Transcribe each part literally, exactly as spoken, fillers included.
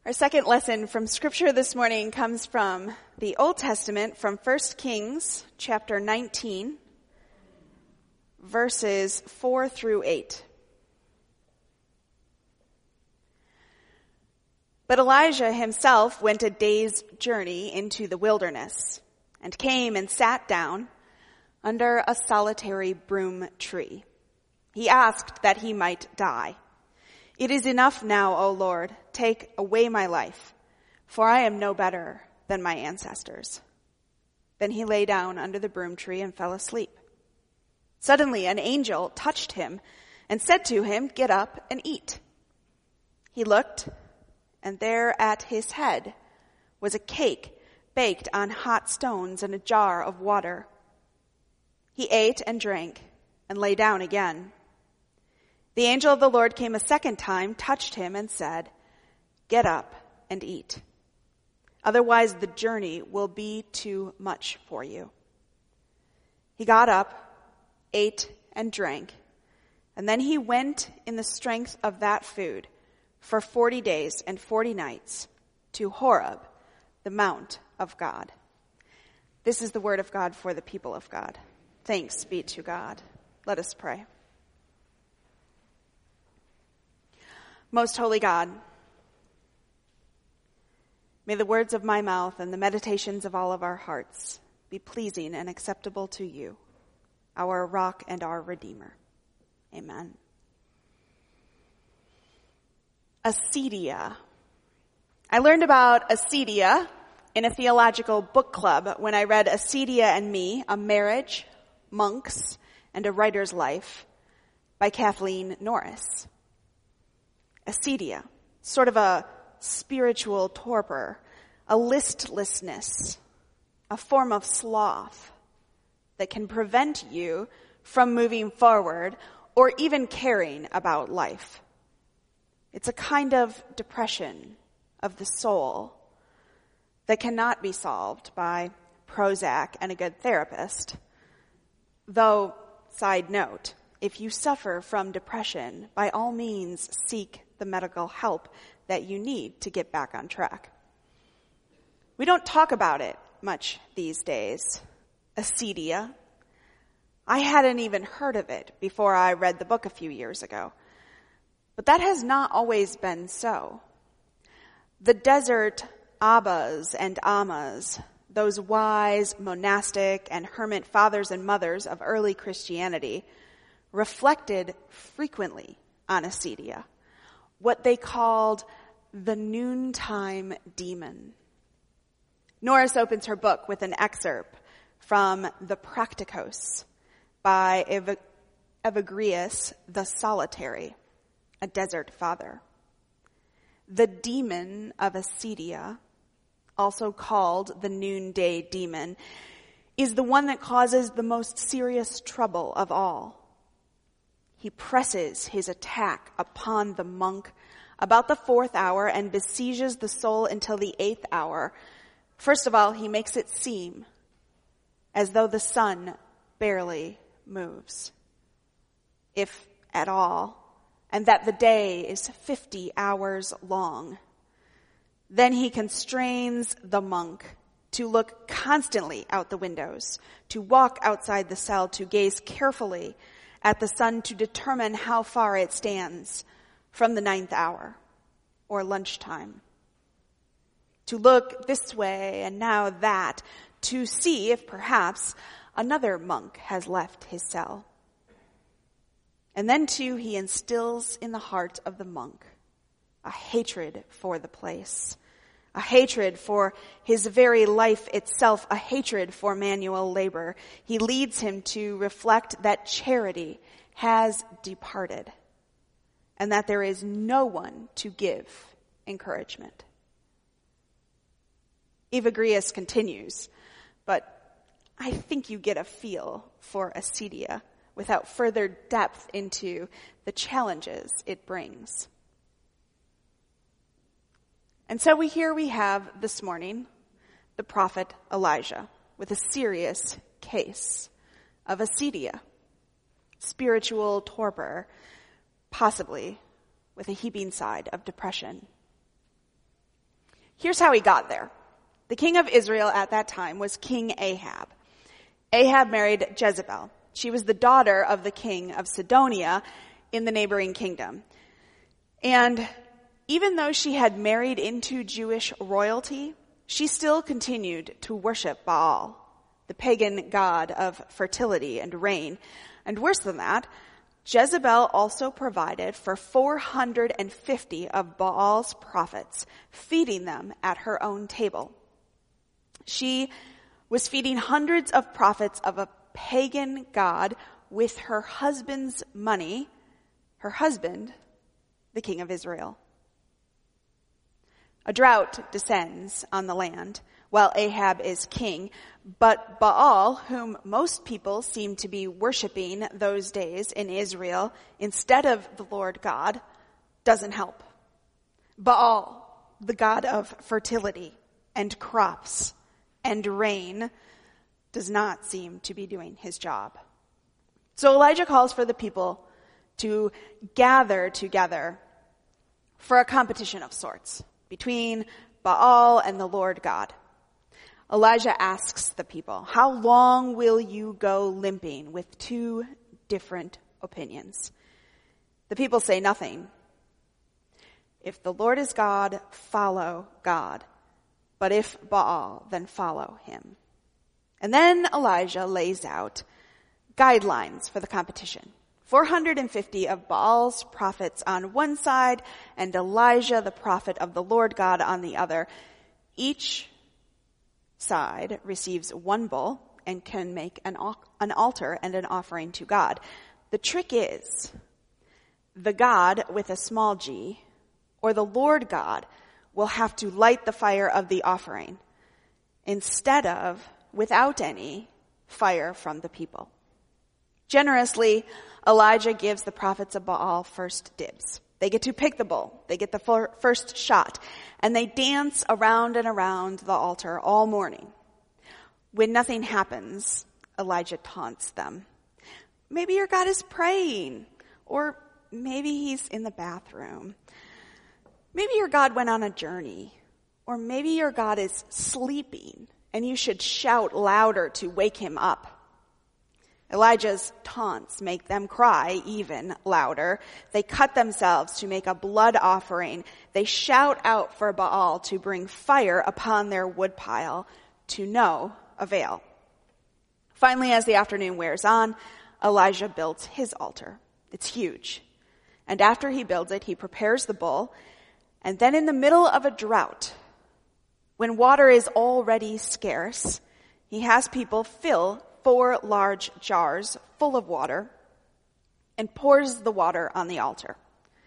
Our second lesson from Scripture this morning comes from the Old Testament, from First Kings chapter nineteen, verses four through eight. But Elijah himself went a day's journey into the wilderness and came and sat down under a solitary broom tree. He asked that he might die. "It is enough now, O Lord, take away my life, for I am no better than my ancestors." Then he lay down under the broom tree and fell asleep. Suddenly an angel touched him and said to him, "Get up and eat." He looked, and there at his head was a cake baked on hot stones and a jar of water. He ate and drank and lay down again. The angel of the Lord came a second time, touched him, and said, "Get up and eat. Otherwise the journey will be too much for you." He got up, ate and drank, and then he went in the strength of that food for forty days and forty nights to Horeb, the mount of God. This is the word of God for the people of God. Thanks be to God. Let us pray. Most holy God, may the words of my mouth and the meditations of all of our hearts be pleasing and acceptable to you, our rock and our redeemer. Amen. Acedia. I learned about acedia in a theological book club when I read Acedia and Me, A Marriage, Monks, and a Writer's Life by Kathleen Norris. Acedia, sort of a spiritual torpor, a listlessness, a form of sloth that can prevent you from moving forward or even caring about life. It's a kind of depression of the soul that cannot be solved by Prozac and a good therapist. Though, side note, if you suffer from depression, by all means seek the medical help that you need to get back on track. We don't talk about it much these days. Acedia. I hadn't even heard of it before I read the book a few years ago. But that has not always been so. The desert abbas and ammas, those wise monastic and hermit fathers and mothers of early Christianity, reflected frequently on acedia, what they called the noontime demon. Norris opens her book with an excerpt from the Practicos by Ev- Evagrius the Solitary, a desert father. The demon of acedia, also called the noonday demon, is the one that causes the most serious trouble of all. He presses his attack upon the monk about the fourth hour and besieges the soul until the eighth hour. First of all, he makes it seem as though the sun barely moves, if at all, and that the day is fifty hours long. Then he constrains the monk to look constantly out the windows, to walk outside the cell, to gaze carefully at the sun to determine how far it stands from the ninth hour or lunchtime. To look this way and now that, to see if perhaps another monk has left his cell. And then too he instills in the heart of the monk a hatred for the place, a hatred for his very life itself, a hatred for manual labor. He leads him to reflect that charity has departed and that there is no one to give encouragement. Evagrius continues, but I think you get a feel for acedia without further depth into the challenges it brings. And so we here we have this morning the prophet Elijah with a serious case of acedia, spiritual torpor, possibly with a heaping side of depression. Here's how he got there. The king of Israel at that time was King Ahab. Ahab married Jezebel. She was the daughter of the king of Sidonia in the neighboring kingdom. And even though she had married into Jewish royalty, she still continued to worship Baal, the pagan god of fertility and rain. And worse than that, Jezebel also provided for four hundred fifty of Baal's prophets, feeding them at her own table. She was feeding hundreds of prophets of a pagan god with her husband's money, her husband, the king of Israel. A drought descends on the land while Ahab is king, but Baal, whom most people seem to be worshiping those days in Israel instead of the Lord God, doesn't help. Baal, the god of fertility and crops and rain, does not seem to be doing his job. So Elijah calls for the people to gather together for a competition of sorts between Baal and the Lord God. Elijah asks the people, how long will you go limping with two different opinions? The people say nothing. If the Lord is God, follow God. But if Baal, then follow him. And then Elijah lays out guidelines for the competition. four hundred fifty of Baal's prophets on one side and Elijah, the prophet of the Lord God, on the other. Each side receives one bull and can make an, an altar and an offering to God. The trick is, the God with a small g, or the Lord God, will have to light the fire of the offering instead of, without any, fire from the people. Generously, Elijah gives the prophets of Baal first dibs. They get to pick the bull. They get the first shot. And they dance around and around the altar all morning. When nothing happens, Elijah taunts them. Maybe your God is praying. Or maybe he's in the bathroom. Maybe your God went on a journey. Or maybe your God is sleeping and you should shout louder to wake him up. Elijah's taunts make them cry even louder. They cut themselves to make a blood offering. They shout out for Baal to bring fire upon their woodpile, to no avail. Finally, as the afternoon wears on, Elijah builds his altar. It's huge. And after he builds it, he prepares the bull. And then in the middle of a drought, when water is already scarce, he has people fill four large jars full of water and pours the water on the altar.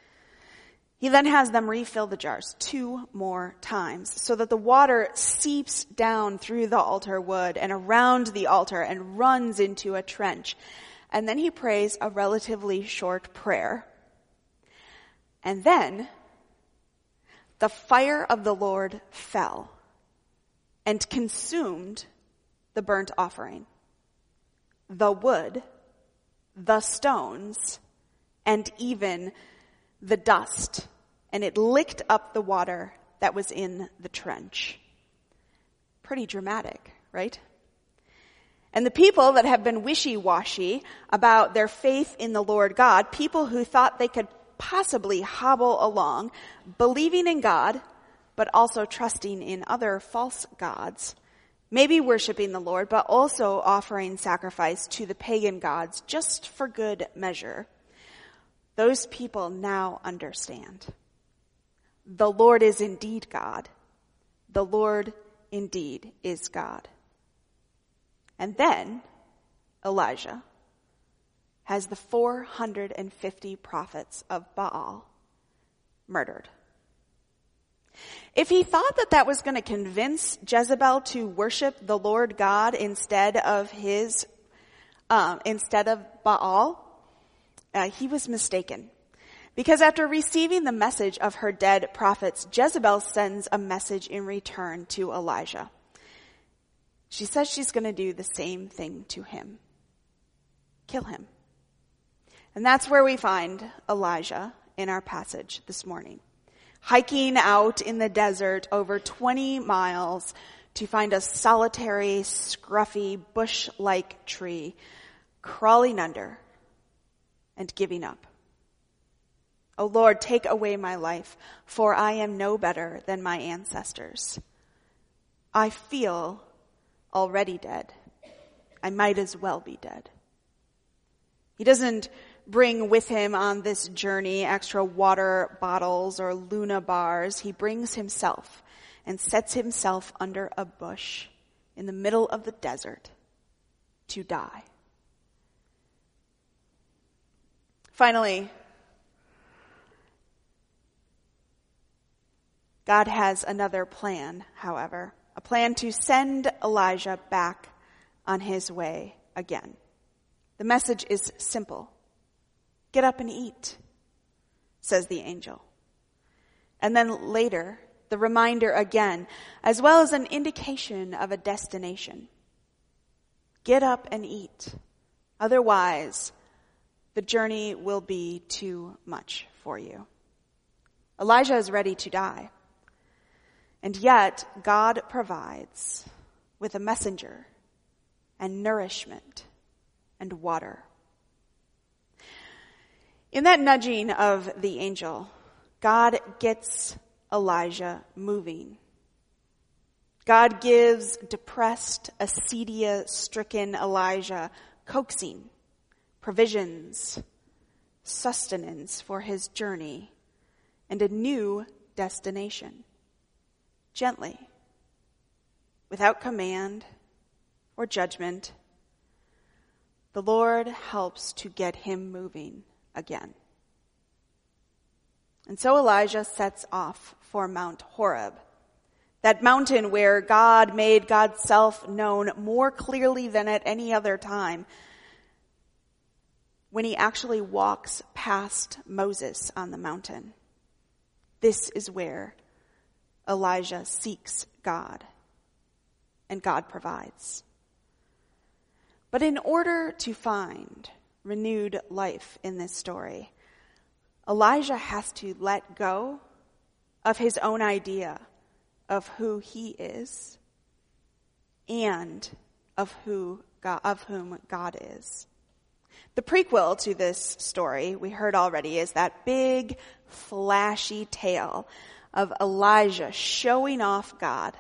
He then has them refill the jars two more times so that the water seeps down through the altar wood and around the altar and runs into a trench. And then he prays a relatively short prayer. And then the fire of the Lord fell and consumed the burnt offering, the wood, the stones, and even the dust. And it licked up the water that was in the trench. Pretty dramatic, right? And the people that have been wishy-washy about their faith in the Lord God, people who thought they could possibly hobble along, believing in God, but also trusting in other false gods, maybe worshiping the Lord, but also offering sacrifice to the pagan gods just for good measure. Those people now understand. The Lord is indeed God. The Lord indeed is God. And then Elijah has the four hundred fifty prophets of Baal murdered. If he thought that that was going to convince Jezebel to worship the Lord God instead of his, um, instead of Baal, uh, he was mistaken. Because after receiving the message of her dead prophets, Jezebel sends a message in return to Elijah. She says she's going to do the same thing to him. Kill him. And that's where we find Elijah in our passage this morning. hiking out in the desert over twenty miles to find a solitary, scruffy, bush-like tree, crawling under and giving up. O Lord, take away my life, for I am no better than my ancestors. I feel already dead. I might as well be dead. He doesn't bring with him on this journey extra water bottles or Luna bars. He brings himself and sets himself under a bush in the middle of the desert to die. Finally, God has another plan, however, a plan to send Elijah back on his way again. The message is simple. Get up and eat, says the angel. And then later, the reminder again, as well as an indication of a destination. Get up and eat. Otherwise, the journey will be too much for you. Elijah is ready to die. And yet, God provides with a messenger and nourishment and water. In that nudging of the angel, God gets Elijah moving. God gives depressed, acedia-stricken Elijah coaxing, provisions, sustenance for his journey, and a new destination. Gently, without command or judgment, the Lord helps to get him moving again. And so Elijah sets off for Mount Horeb, that mountain where God made God's self known more clearly than at any other time, when he actually walks past Moses on the mountain. This is where Elijah seeks God, and God provides. But in order to find renewed life in this story, Elijah has to let go of his own idea of who he is and of who God, of whom God is. The prequel to this story, we heard already, is that big, flashy tale of Elijah showing off God.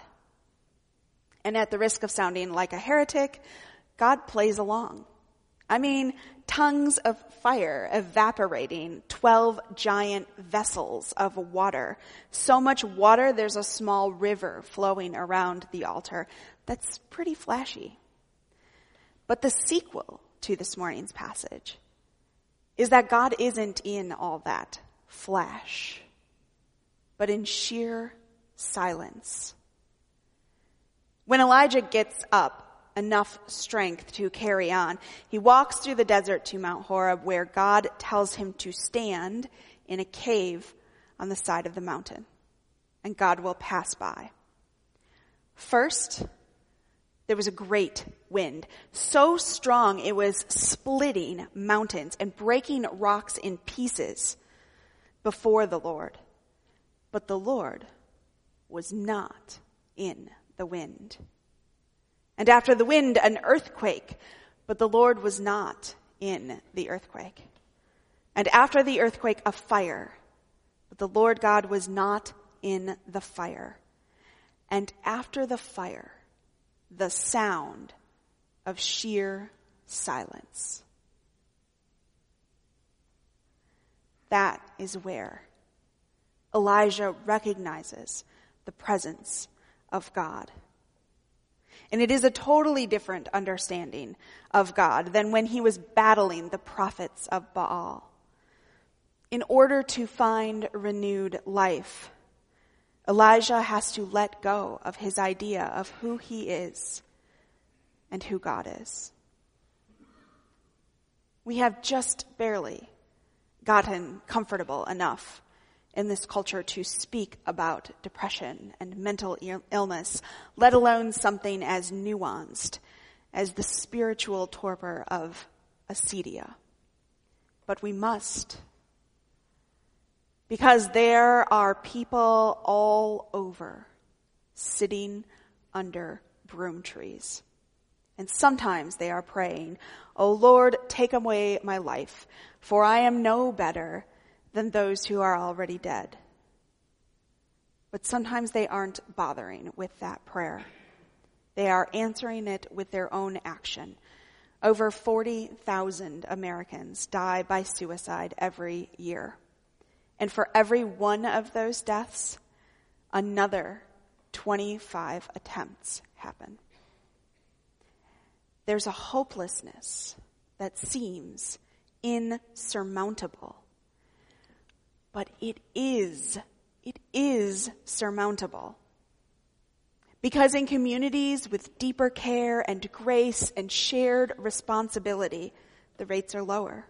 And at the risk of sounding like a heretic, God plays along. I mean, tongues of fire evaporating twelve giant vessels of water. So much water, there's a small river flowing around the altar. That's pretty flashy. But the sequel to this morning's passage is that God isn't in all that flash, but in sheer silence. When Elijah gets up enough strength to carry on, he walks through the desert to Mount Horeb, where God tells him to stand in a cave on the side of the mountain, and God will pass by. First, there was a great wind, so strong it was splitting mountains and breaking rocks in pieces before the Lord. But the Lord was not in the wind. And after the wind, an earthquake, but the Lord was not in the earthquake. And after the earthquake, a fire, but the Lord God was not in the fire. And after the fire, the sound of sheer silence. That is where Elijah recognizes the presence of God. And it is a totally different understanding of God than when he was battling the prophets of Baal. In order to find renewed life, Elijah has to let go of his idea of who he is and who God is. We have just barely gotten comfortable enough in this culture to speak about depression and mental illness, let alone something as nuanced as the spiritual torpor of acedia. But we must. because there are people all over sitting under broom trees. And sometimes they are praying, "O Lord, take away my life, for I am no better than those who are already dead." But sometimes they aren't bothering with that prayer. They are answering it with their own action. Over forty thousand Americans die by suicide every year. And for every one of those deaths, another twenty-five attempts happen. There's a hopelessness that seems insurmountable. But it is, it is surmountable. Because in communities with deeper care and grace and shared responsibility, the rates are lower.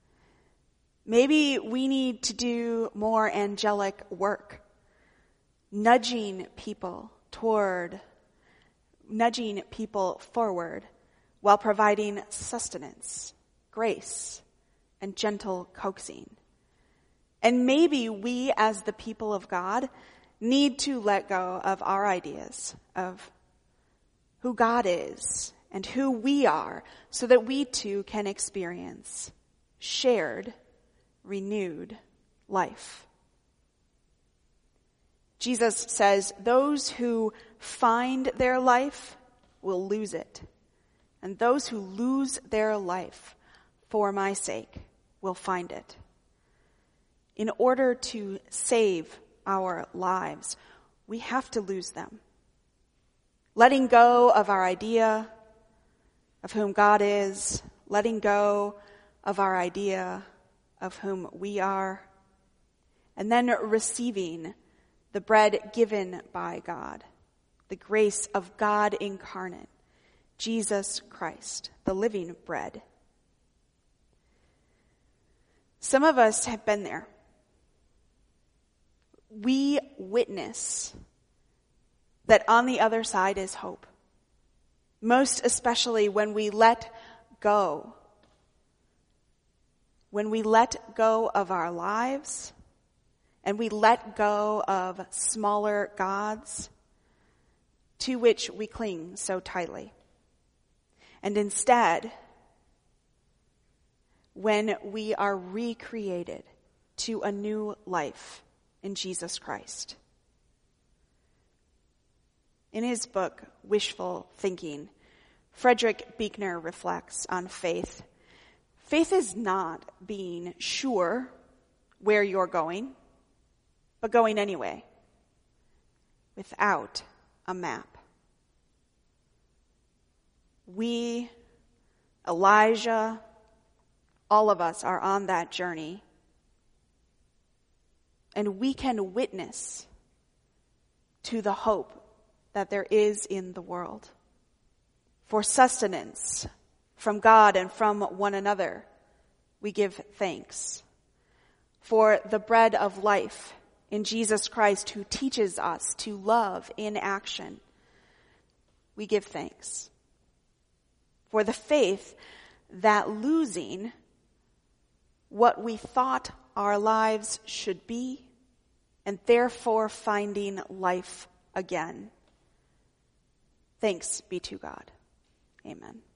Maybe we need to do more angelic work, nudging people toward, nudging people forward while providing sustenance, grace, and gentle coaxing. And maybe we as the people of God need to let go of our ideas of who God is and who we are so that we too can experience shared, renewed life. Jesus says, "Those who find their life will lose it, and those who lose their life for my sake will find it." In order to save our lives, we have to lose them. Letting go of our idea of whom God is, letting go of our idea of whom we are, and then receiving the bread given by God, the grace of God incarnate, Jesus Christ, the living bread. Some of us have been there. We witness that on the other side is hope. Most especially when we let go. When we let go of our lives and we let go of smaller gods to which we cling so tightly. And instead, when we are recreated to a new life in Jesus Christ. In his book, Wishful Thinking, Frederick Buechner reflects on faith. Faith is not being sure where you're going, but going anyway, without a map. We, Elijah, all of us are on that journey. And we can witness to the hope that there is in the world. For sustenance from God and from one another, we give thanks. For the bread of life in Jesus Christ, who teaches us to love in action, we give thanks. For the faith that losing what we thought our lives should be, and therefore finding life again. Thanks be to God. Amen.